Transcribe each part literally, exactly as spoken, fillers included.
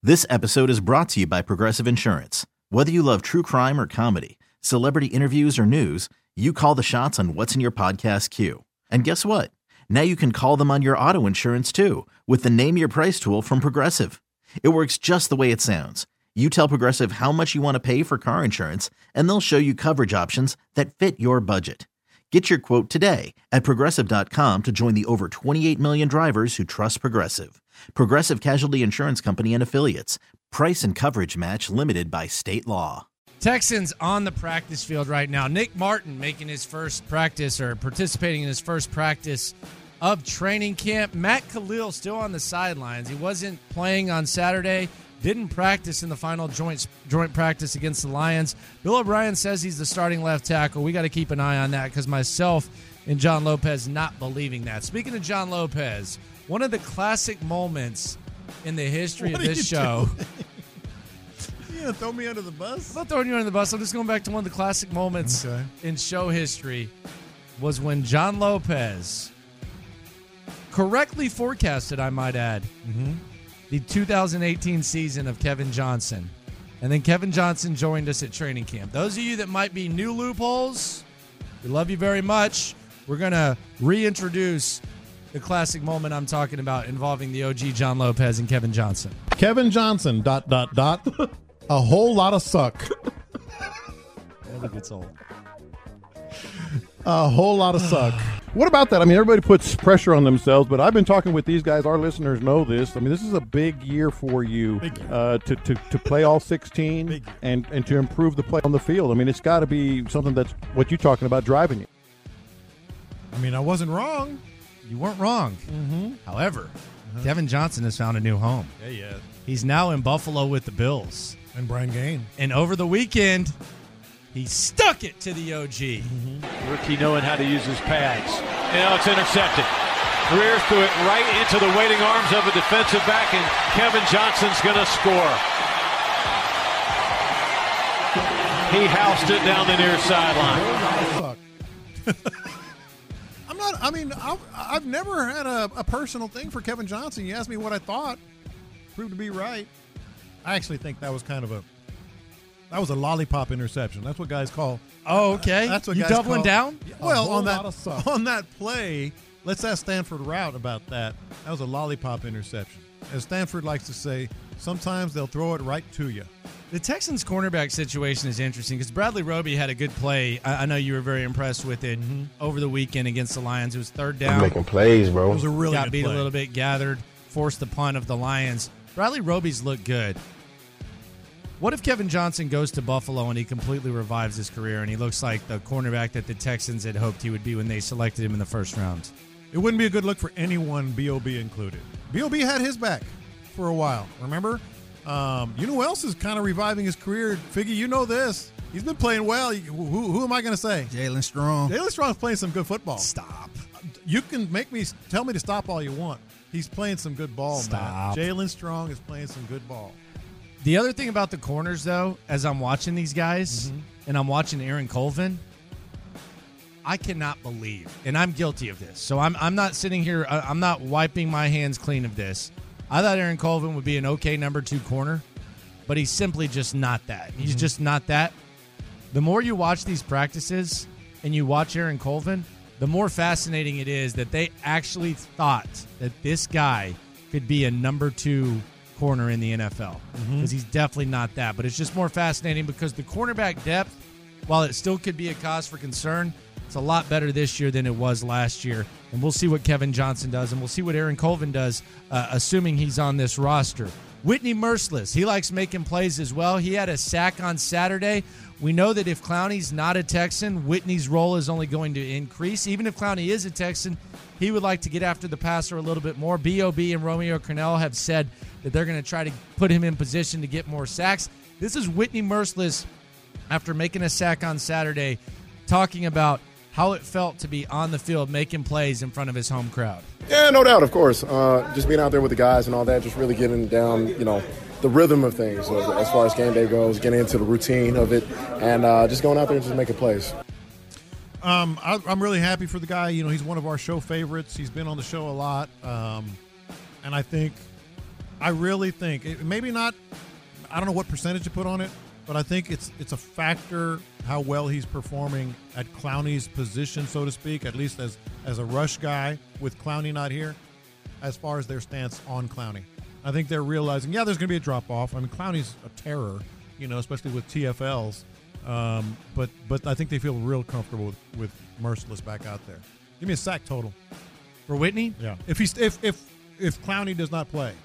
This episode is brought to you by Progressive Insurance. Whether you love true crime or comedy, celebrity interviews or news, you call the shots on what's in your podcast queue. And guess what? Now you can call them on your auto insurance too with the Name Your Price tool from Progressive. It works just the way it sounds. You tell Progressive how much you want to pay for car insurance, and they'll show you coverage options that fit your budget. Get your quote today at Progressive dot com to join the over twenty-eight million drivers who trust Progressive. Progressive Casualty Insurance Company and Affiliates. Price and coverage match limited by state law. Texans on the practice field right now. Nick Martin making his first practice or participating in his first practice of training camp. Matt Khalil still on the sidelines. He wasn't playing on Saturday. Didn't practice in the final joint joint practice against the Lions. Bill O'Brien says he's the starting left tackle. We got to keep an eye on that because myself and John Lopez not believing that. Speaking of John Lopez, one of the classic moments in the history what of this show. You gonna throw me under the bus? I'm not throwing you under the bus. I'm just going back to one of the classic moments okay. in show history was when John Lopez correctly forecasted, I might add, Mm-hmm. the two thousand eighteen season of Kevin Johnson. And then Kevin Johnson joined us at training camp. Those of you that might be new loopholes, we love you very much. We're going to reintroduce the classic moment I'm talking about involving the O G John Lopez and Kevin Johnson. Kevin Johnson, dot, dot, dot, a whole lot of suck. Never gets old. A whole lot of suck. What about that? I mean, everybody puts pressure on themselves, but I've been talking with these guys. Our listeners know this. I mean, this is a big year for you Big year. uh, to, to, to play all sixteen Big year. and, and to improve the play on the field. I mean, it's got to be something that's what you're talking about driving you. I mean, I wasn't wrong. You weren't wrong. Mm-hmm. However, Kevin Johnson has found a new home. Yeah, yeah. He's now in Buffalo with the Bills. And Brian Gain. And over the weekend, he stuck it to the O G. Mm-hmm. Rookie knowing how to use his pads. And now it's intercepted. Greer threw it right into the waiting arms of a defensive back, and Kevin Johnson's going to score. He housed it down the near sideline. I'm not, I mean, I've, I've never had a, a personal thing for Kevin Johnson. You asked me what I thought. Proved to be right. I actually think that was kind of a, that was a lollipop interception. That's what guys call. Oh, okay. That's what you guys doubling call, down? Well, on lot of that suck. on that play, let's ask Stanford Route about that. That was a lollipop interception. As Stanford likes to say, sometimes they'll throw it right to you. The Texans cornerback situation is interesting because Bradley Roby had a good play. I, I know you were very impressed with it Mm-hmm. over the weekend against the Lions. It was third down. Making plays, It bro. was a really got good beat play. a little bit, gathered, forced the punt of the Lions. Bradley Roby's looked good. What if Kevin Johnson goes to Buffalo and he completely revives his career and he looks like the cornerback that the Texans had hoped he would be when they selected him in the first round? It wouldn't be a good look for anyone, B O B included. B O B had his back for a while, remember? Um, you know who else is kind of reviving his career? Figgy, you know this. He's been playing well. Who, who am I going to say? Jalen Strong. Jalen Strong's playing some good football. Stop. You can make me tell me to stop all you want. He's playing some good ball, Stop. man. Jalen Strong is playing some good ball. The other thing about the corners, though, as I'm watching these guys Mm-hmm. and I'm watching Aaron Colvin, I cannot believe, and I'm guilty of this. So I'm I'm not sitting here, I- I'm not wiping my hands clean of this. I thought Aaron Colvin would be an okay number two corner, but he's simply just not that. He's Mm-hmm. just not that. The more you watch these practices and you watch Aaron Colvin, the more fascinating it is that they actually thought that this guy could be a number two corner in the N F L, because he's definitely not that. But it's just more fascinating because the cornerback depth, while it still could be a cause for concern, it's a lot better this year than it was last year. And we'll see what Kevin Johnson does, and we'll see what Aaron Colvin does, uh, assuming he's on this roster. Whitney Merciless, he likes making plays as well. He had a sack on Saturday. We know that if Clowney's not a Texan, Whitney's role is only going to increase. Even if Clowney is a Texan, he would like to get after the passer a little bit more. B O B and Romeo Crennel have said that they're going to try to put him in position to get more sacks. This is Whitney Merciless, after making a sack on Saturday, talking about how it felt to be on the field making plays in front of his home crowd. Yeah, no doubt, of course. Uh, just being out there with the guys and all that, just really getting down, you know, the rhythm of things uh, as far as game day goes, getting into the routine of it, and uh, just going out there and just making plays. Um, I, I'm really happy for the guy. You know, he's one of our show favorites. He's been on the show a lot, um, and I think I really think it, maybe not. I don't know what percentage to put on it, but I think it's it's a factor how well he's performing at Clowney's position, so to speak, at least as as a rush guy with Clowney not here, as far as their stance on Clowney. I think they're realizing, yeah, there's going to be a drop-off. I mean, Clowney's a terror, you know, especially with T F Ls. Um, but but I think they feel real comfortable with, with Merciless back out there. Give me a sack total. For Whitney? Yeah. If he's if if if Clowney does not play.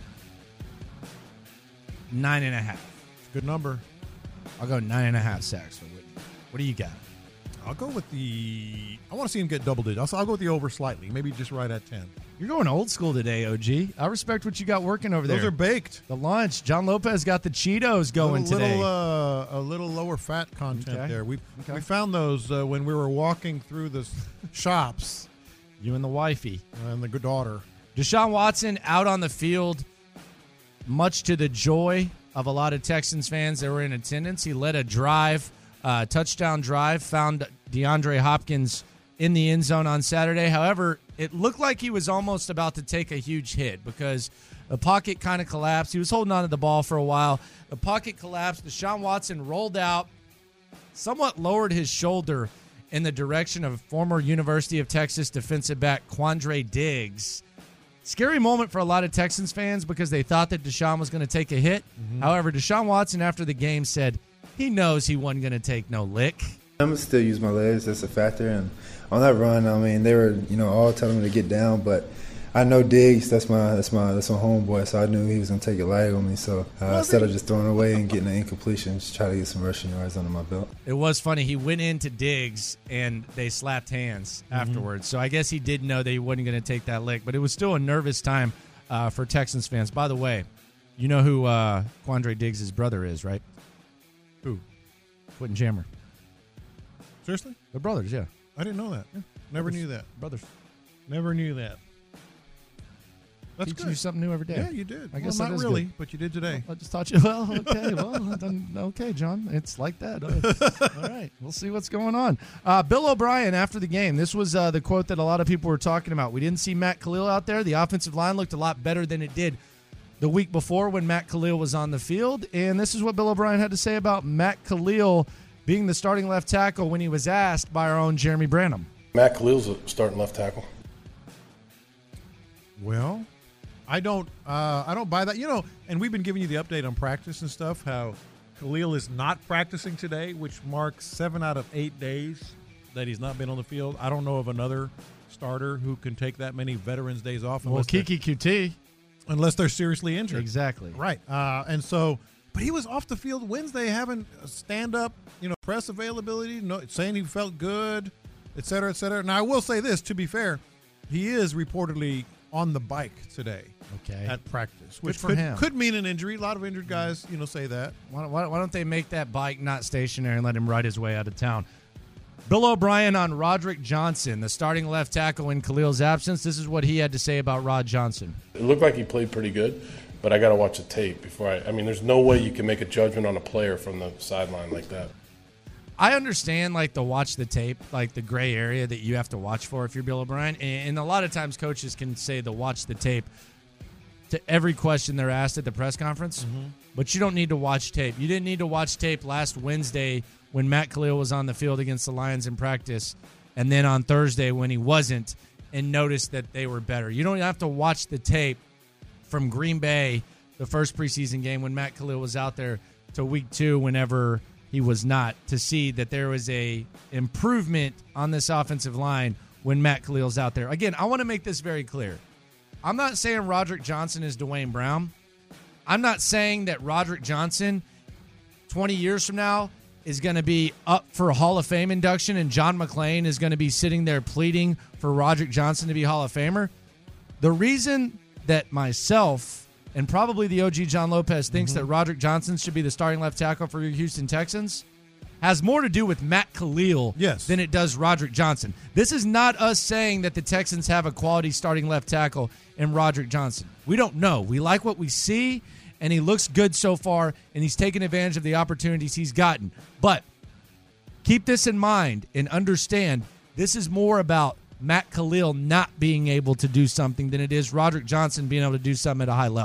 Nine and a half. Good number. I'll go nine and a half sacks for Whitney. What do you got? I'll go with the – I want to see him get double digits. I'll, I'll go with the over slightly, maybe just right at ten. You're going old school today, O G. I respect what you got working over there. Those are baked. The lunch. John Lopez got the Cheetos going a little, today. Uh, a little lower fat content Okay. there. We Okay. we found those uh, when we were walking through the shops. You and the wifey. And the good daughter. Deshaun Watson out on the field, much to the joy of a lot of Texans fans that were in attendance. He led a drive, uh, touchdown drive, found DeAndre Hopkins in the end zone on Saturday. However, it looked like he was almost about to take a huge hit because the pocket kind of collapsed. He was holding on to the ball for a while. The pocket collapsed. Deshaun Watson rolled out, somewhat lowered his shoulder in the direction of former University of Texas defensive back Quandre Diggs. Scary moment for a lot of Texans fans because they thought that Deshaun was going to take a hit. Mm-hmm. However, Deshaun Watson after the game said he knows he wasn't going to take no lick. I'm going to still use my legs. That's a factor. And on that run, I mean, they were, you know, all telling me to get down, but I know Diggs, that's my that's my that's my homeboy, so I knew he was going to take it light on me. So uh, instead of just throwing it away and getting an incompletion, just try to get some rushing yards under my belt. It was funny. He went into Diggs, and they slapped hands mm-hmm. afterwards. So I guess he did know that he wasn't going to take that lick, but it was still a nervous time uh, for Texans fans. By the way, you know who uh, Quandre Diggs' brother is, right? Who? Foot and Jammer. Seriously? They're brothers, yeah. I didn't know that. Yeah. Never brothers. knew that. Brothers. Never knew that. That's Teaching good. you something new every day. Yeah, you did. I guess well, that not is really, good. but you did today. Well, I just taught you. Well, okay. Well, then, okay, John. It's like that. All right. We'll see what's going on. Uh, Bill O'Brien after the game. This was uh, the quote that a lot of people were talking about. We didn't see Matt Khalil out there. The offensive line looked a lot better than it did the week before when Matt Khalil was on the field. And this is what Bill O'Brien had to say about Matt Khalil being the starting left tackle when he was asked by our own Jeremy Branham. Matt Khalil's a starting left tackle. Well, I don't uh, I don't buy that. You know, and we've been giving you the update on practice and stuff, how Khalil is not practicing today, which marks seven out of eight days that he's not been on the field. I don't know of another starter who can take that many Veterans Days off. Well, Kiki Q T. Unless they're seriously injured. Exactly. Right. Uh, and so, but he was off the field Wednesday having stand-up, you know, press availability, no, saying he felt good, et cetera, et cetera. Now, I will say this, to be fair, he is reportedly on the bike today. Okay. At practice, which for could, him. could mean an injury. A lot of injured guys, you know, say that. Why, why, why don't they make that bike not stationary and let him ride his way out of town? Bill O'Brien on Roderick Johnson, the starting left tackle in Khalil's absence. This is what he had to say about Rod Johnson. It looked like he played pretty good, but I got to watch the tape before I – I mean, there's no way you can make a judgment on a player from the sideline like that. I understand, like, the watch the tape, like the gray area that you have to watch for if you're Bill O'Brien. And a lot of times coaches can say the watch the tape to every question they're asked at the press conference, mm-hmm. but you don't need to watch tape. You didn't need to watch tape last Wednesday when Matt Khalil was on the field against the Lions in practice, and then on Thursday when he wasn't, and notice that they were better. You don't have to watch the tape from Green Bay, the first preseason game when Matt Khalil was out there, to week two whenever he was not, to see that there was a improvement on this offensive line when Matt Khalil's out there. Again, I want to make this very clear. I'm not saying Roderick Johnson is Dwayne Brown. I'm not saying that Roderick Johnson twenty years from now is going to be up for a Hall of Fame induction and John McClain is going to be sitting there pleading for Roderick Johnson to be Hall of Famer. The reason that myself and probably the O G John Lopez thinks mm-hmm. that Roderick Johnson should be the starting left tackle for your Houston Texans has more to do with Matt Khalil yes. than it does Roderick Johnson. This is not us saying that the Texans have a quality starting left tackle in Roderick Johnson. We don't know. We like what we see, and he looks good so far, and he's taken advantage of the opportunities he's gotten. But keep this in mind and understand this is more about Matt Khalil not being able to do something than it is Roderick Johnson being able to do something at a high level.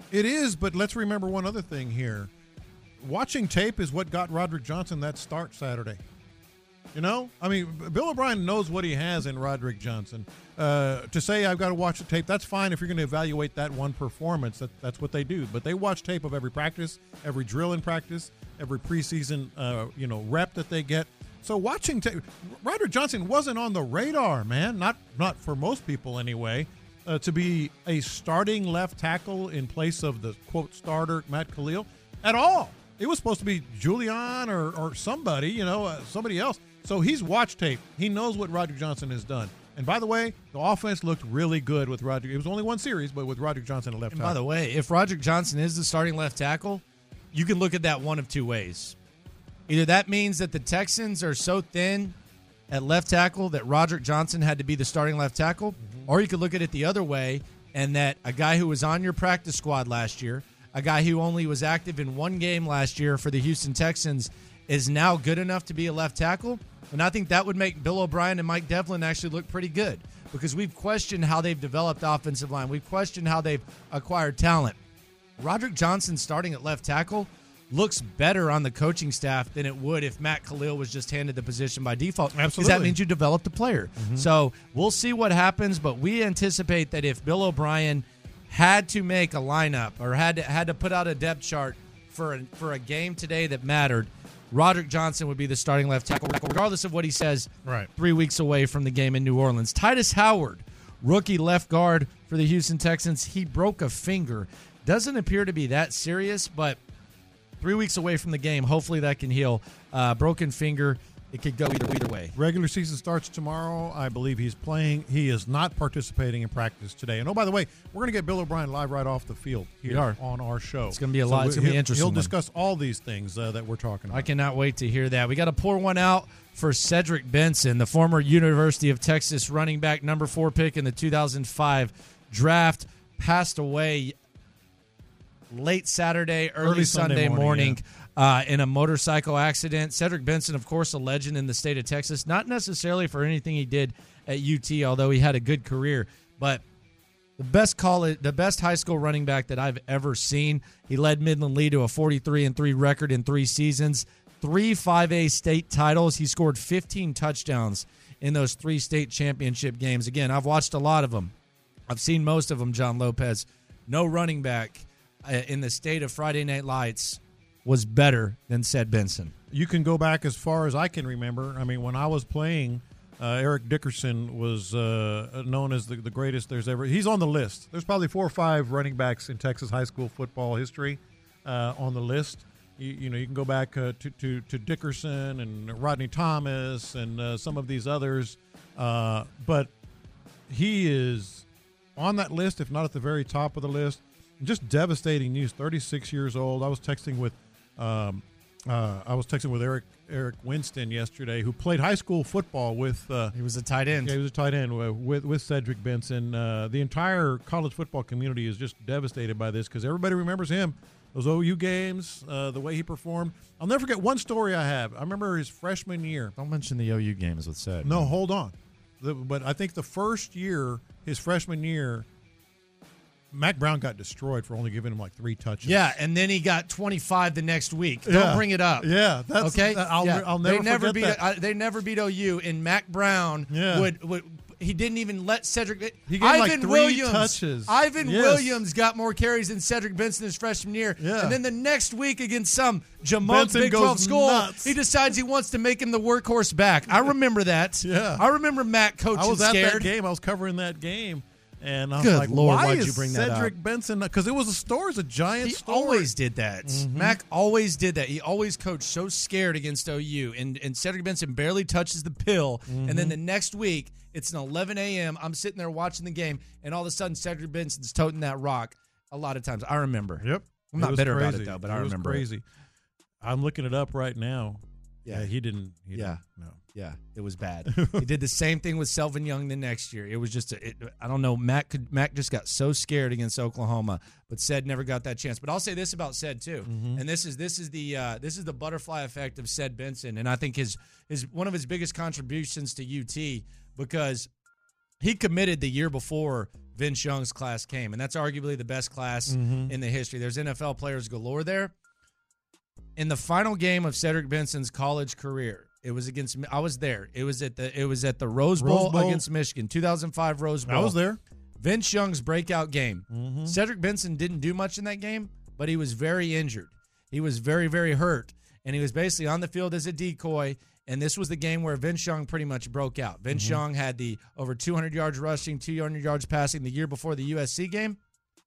It is, but let's remember one other thing here. Watching tape is what got Roderick Johnson that start Saturday. You know? I mean, Bill O'Brien knows what he has in Roderick Johnson. Uh, to say I've got to watch the tape, that's fine if you're going to evaluate that one performance. That, that's what they do. But they watch tape of every practice, every drill in practice, every preseason uh, you know, rep that they get. So watching tape, Roderick Johnson wasn't on the radar, man. Not not for most people anyway. Uh, to be a starting left tackle in place of the, quote, starter, Matt Khalil, at all. It was supposed to be Julian or, or somebody, you know, uh, somebody else. So he's watched tape. He knows what Roderick Johnson has done. And by the way, the offense looked really good with Roderick. It was only one series, but with Roderick Johnson at left and tackle. By the way, if Roderick Johnson is the starting left tackle, you can look at that one of two ways. Either that means that the Texans are so thin at left tackle that Roderick Johnson had to be the starting left tackle, mm-hmm. or you could look at it the other way and that a guy who was on your practice squad last year, a guy who only was active in one game last year for the Houston Texans, is now good enough to be a left tackle. And I think that would make Bill O'Brien and Mike Devlin actually look pretty good because we've questioned how they've developed offensive line. We've questioned how they've acquired talent. Roderick Johnson starting at left tackle looks better on the coaching staff than it would if Matt Khalil was just handed the position by default. Absolutely. Because that means you developed a player. Mm-hmm. So we'll see what happens, but we anticipate that if Bill O'Brien had to make a lineup or had to, had to put out a depth chart for a, for a game today that mattered, Roderick Johnson would be the starting left tackle, regardless of what he says right. three weeks away from the game in New Orleans. Titus Howard, rookie left guard for the Houston Texans. He broke a finger. Doesn't appear to be that serious, but three weeks away from the game, hopefully that can heal. Uh, broken finger, it could go either either way. Regular season starts tomorrow. I believe he's playing. He is not participating in practice today. And, oh, by the way, we're going to get Bill O'Brien live right off the field here on our show. It's going to be a lot. So it's going to be interesting. He'll discuss all these things uh, that we're talking about. I cannot wait to hear that. We got to pour one out for Cedric Benson, the former University of Texas running back, number four pick in the two thousand five draft, passed away late Saturday, early, early Sunday, Sunday morning, morning yeah. uh, in a motorcycle accident. Cedric Benson, of course, a legend in the state of Texas, not necessarily for anything he did at U T, although he had a good career, but the best college, the best high school running back that I've ever seen. He led Midland Lee to a forty-three and three record in three seasons, three five A state titles. He scored fifteen touchdowns in those three state championship games. Again, I've watched a lot of them. I've seen most of them, John Lopez. No running back in the state of Friday Night Lights was better than Ced Benson. You can go back as far as I can remember. I mean, when I was playing, uh, Eric Dickerson was uh, known as the, the greatest there's ever. He's on the list. There's probably four or five running backs in Texas high school football history uh, on the list. You, you know, you can go back uh, to, to, to Dickerson and Rodney Thomas and uh, some of these others. Uh, but he is on that list, if not at the very top of the list. Just devastating news. thirty-six years old. I was texting with, um, uh, I was texting with Eric Eric Winston yesterday, who played high school football with. Uh, he was a tight end. Yeah, he was a tight end with with Cedric Benson. Uh, the entire college football community is just devastated by this because everybody remembers him. Those O U games, uh, the way he performed. I'll never forget one story I have. I remember his freshman year. Don't mention the O U games with Ced. No, hold on. The, but I think the first year, his freshman year, Mac Brown got destroyed for only giving him like three touches. Yeah, and then he got twenty-five the next week. Don't yeah. bring it up. Yeah, that's okay. That, I'll, yeah. I'll never they never forget beat. that. Uh, they never beat O U, and Mac Brown yeah. would would. He didn't even let Cedric. He gave Ivan like three Williams, touches. Ivan yes. Williams got more carries than Cedric Benson his freshman year. Yeah. And then the next week against some Jamont Benson Big twelve goes school, nuts. he decides he wants to make him the workhorse back. I remember that. Yeah. I remember Matt coaching I was at scared. that game. I was covering that game. And I was Good like, Lord, why why'd is you bring that Cedric up? Benson? Because it was a story. It's a giant He story. always did that. Mm-hmm. Mac always did that. He always coached so scared against O U. And, and Cedric Benson barely touches the pill. Mm-hmm. And then the next week, it's an eleven a.m. I'm sitting there watching the game, and all of a sudden, Cedric Benson's toting that rock a lot of times. I remember. Yep. I'm not bitter crazy. about it, though, but it I was remember crazy. it. I'm looking it up right now. Yeah, yeah he didn't. He yeah. Didn't, no. Yeah, it was bad. He did the same thing with Selvin Young the next year. It was just, a, it, I don't know, Mac could, Mac just got so scared against Oklahoma, but Ced never got that chance. But I'll say this about Ced too, mm-hmm. and this is this is the uh, this is the butterfly effect of Ced Benson, and I think his his one of his biggest contributions to U T because he committed the year before Vince Young's class came, and that's arguably the best class Mm-hmm. in the history. There's N F L players galore there. In the final game of Cedric Benson's college career, it was against. I was there. It was at the. It was at the Rose Bowl, Rose Bowl. against Michigan, two thousand five Rose Bowl. I was there. Vince Young's breakout game. Mm-hmm. Cedric Benson didn't do much in that game, but he was very injured. He was very, very hurt, and he was basically on the field as a decoy. And this was the game where Vince Young pretty much broke out. Vince Mm-hmm. Young had the over two hundred yards rushing, two hundred yards passing the year before the U S C game.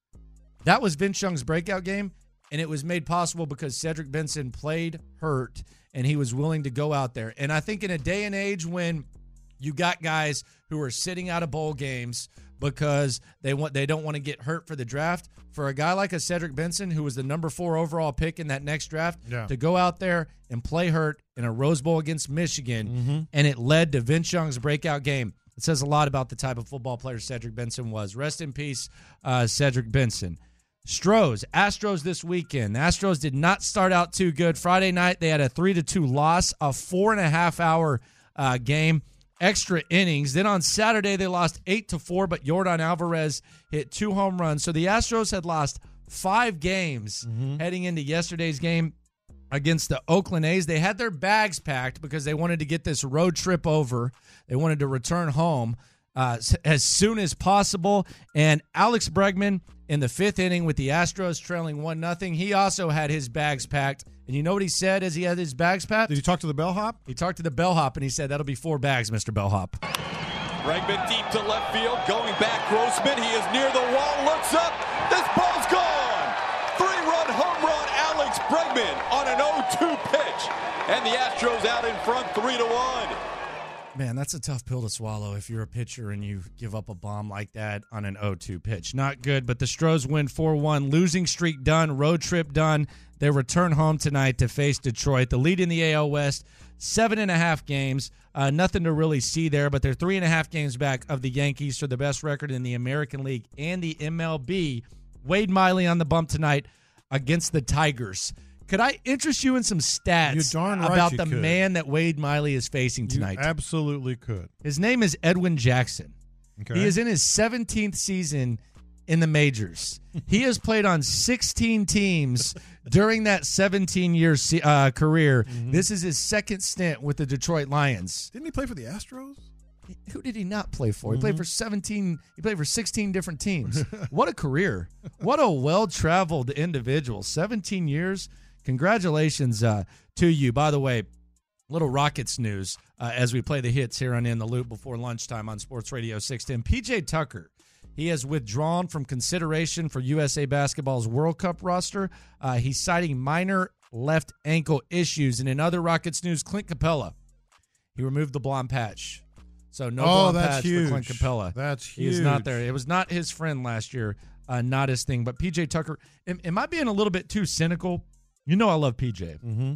That was Vince Young's breakout game, and it was made possible because Cedric Benson played hurt, and he was willing to go out there. And I think in a day and age when you got guys who are sitting out of bowl games because they want they don't want to get hurt for the draft, for a guy like a Cedric Benson, who was the number four overall pick in that next draft, Yeah. to go out there and play hurt in a Rose Bowl against Michigan, Mm-hmm. and it led to Vince Young's breakout game. It says a lot about the type of football player Cedric Benson was. Rest in peace, uh, Cedric Benson. Stros, Astros this weekend. The Astros did not start out too good. Friday night, they had a three to two loss, a four and a half hour uh, game, extra innings. Then on Saturday, they lost eight to four, but Yordan Alvarez hit two home runs. So the Astros had lost five games heading into yesterday's game against the Oakland A's. They had their bags packed because they wanted to get this road trip over. They wanted to return home uh, as soon as possible. And Alex Bregman in the fifth inning with the Astros trailing one nothing, he also had his bags packed. And you know what he said as he had his bags packed? Did you talk to the bellhop? He talked to the bellhop, and he said, that'll be four bags, Mister Bellhop. Bregman deep to left field, going back. Grossman, he is near the wall, looks up. This ball's gone. Three-run home run, Alex Bregman on an oh two pitch. And the Astros out in front, three to one. Man, that's a tough pill to swallow if you're a pitcher and you give up a bomb like that on an oh two pitch. Not good, but the Stros win four one. Losing streak done, road trip done. They return home tonight to face Detroit. The lead in the A L West, seven and a half games. Uh, nothing to really see there, but they're three and a half games back of the Yankees for the best record in the American League and the M L B. Wade Miley on the bump tonight against the Tigers. Could I interest you in some stats You darn right about you the could. man that Wade Miley is facing tonight? You absolutely could. His name is Edwin Jackson. Okay. He is in his seventeenth season in the majors. He has played on sixteen teams during that seventeen-year uh, career. Mm-hmm. This is his second stint with the Detroit Lions. Didn't he play for the Astros? Who did he not play for? He Mm-hmm. played for seventeen. He played for sixteen different teams. What a career! What a well-traveled individual. seventeen years. Congratulations uh, to you. By the way, little Rockets news uh, as we play the hits here on In the Loop before lunchtime on Sports Radio six ten. P J Tucker, he has withdrawn from consideration for U S A Basketball's World Cup roster. Uh, he's citing minor left ankle issues. And in other Rockets news, Clint Capella, he removed the blonde patch. So no Oh, blonde that's patch huge. for Clint Capella. That's He is not huge. there. It was not his friend last year, uh, not his thing. But P J Tucker, am, am I being a little bit too cynical? You know I love P J. Mm-hmm.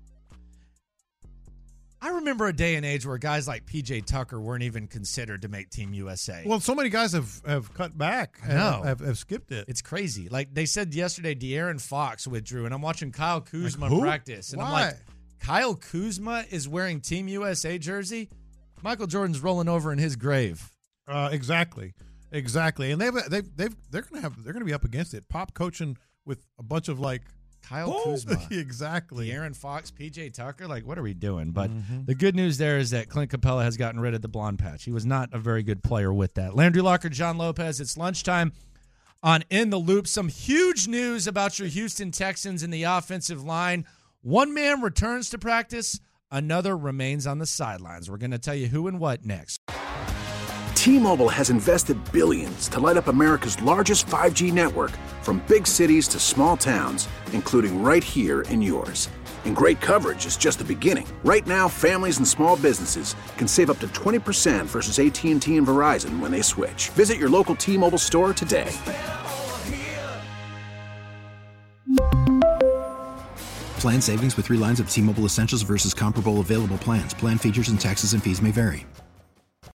I remember a day and age where guys like P J Tucker weren't even considered to make Team U S A. Well, so many guys have, have cut back. I know. Have, have, have skipped it. It's crazy. Like they said yesterday, De'Aaron Fox withdrew, and I'm watching Kyle Kuzma Like who? practice, and I'm Why? like, Kyle Kuzma is wearing Team U S A jersey. Michael Jordan's rolling over in his grave. Uh, exactly, exactly. And they've they've they've they're gonna have they're gonna be up against it. Pop coaching with a bunch of like Kyle oh, Kuzma, exactly. De'Aaron Fox, P J Tucker. Like, what are we doing? But Mm-hmm. the good news there is that Clint Capella has gotten rid of the blonde patch. He was not a very good player with that. Landry Locker, John Lopez. It's lunchtime on In the Loop. Some huge news about your Houston Texans in the offensive line. One man returns to practice. Another remains on the sidelines. We're going to tell you who and what next. T-Mobile has invested billions to light up America's largest five G network, from big cities to small towns, including right here in yours. And great coverage is just the beginning. Right now, families and small businesses can save up to twenty percent versus A T and T and Verizon when they switch. Visit your local T-Mobile store today. Plan savings with three lines of T-Mobile Essentials versus comparable available plans. Plan features and taxes and fees may vary.